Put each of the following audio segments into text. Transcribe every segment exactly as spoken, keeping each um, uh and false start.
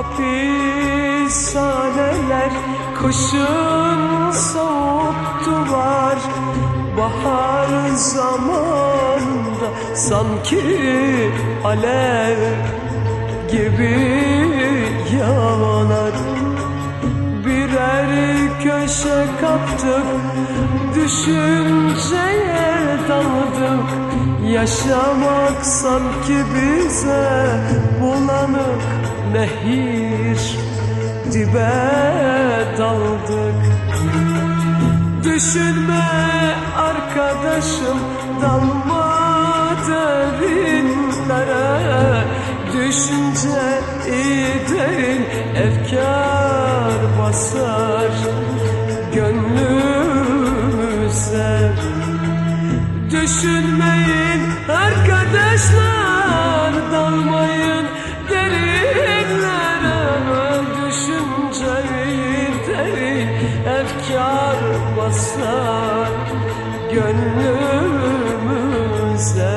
Hapishaneler kışın soğuttular, bahar zamanında sanki alev gibi yanar. Birer köşe kaptık, düşünceye daldık. Yaşamak sanki bize bulanık nehir, dibe daldık. Düşünme arkadaşım, dalma derinlere. Düşünce iyi değil, efkar basar gönlümüze. Düşünmeyin arkadaşlar, dalmayın derinlere. Düşünce iyi değil, efkar basar gönlümüze.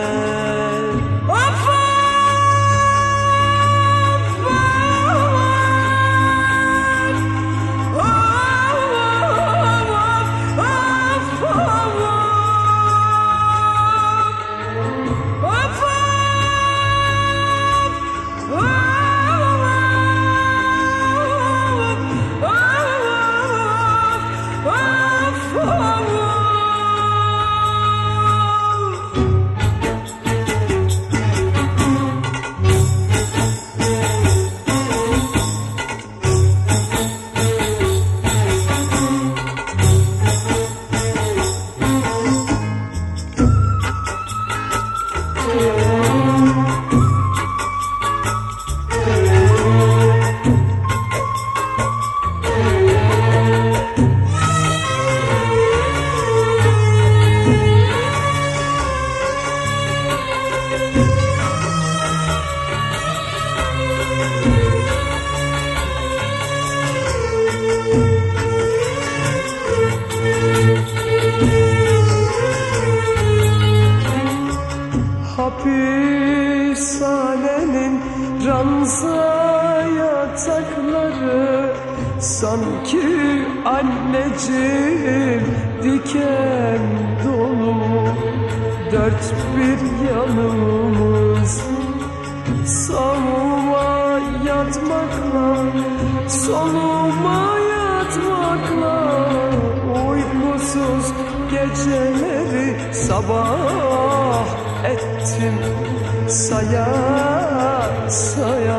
Hapishanenin ranza yatakları sanki anneciğim diken dolu. Dört bir yanımız sağıma yatmakla, soluma yatmakla, uykusuz geceleri sabah ettim saya saya.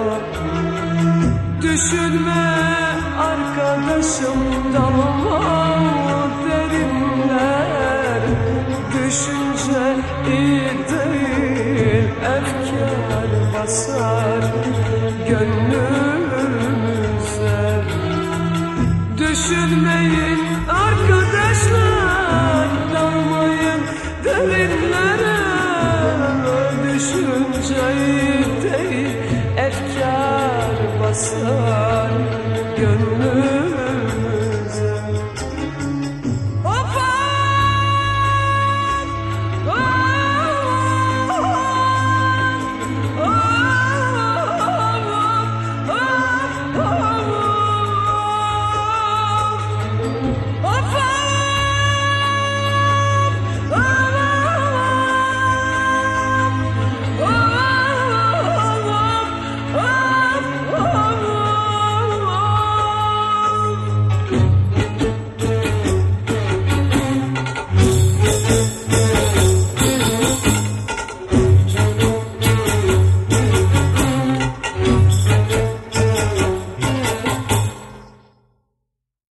Düşünme arkadaşım, dalma derinler. Düşünce iyi değil, efkar basar gönlümüze. Düşünmeyin arkadaşlar, dalmayın derinlere. Düşünce iyi değil, efkar basar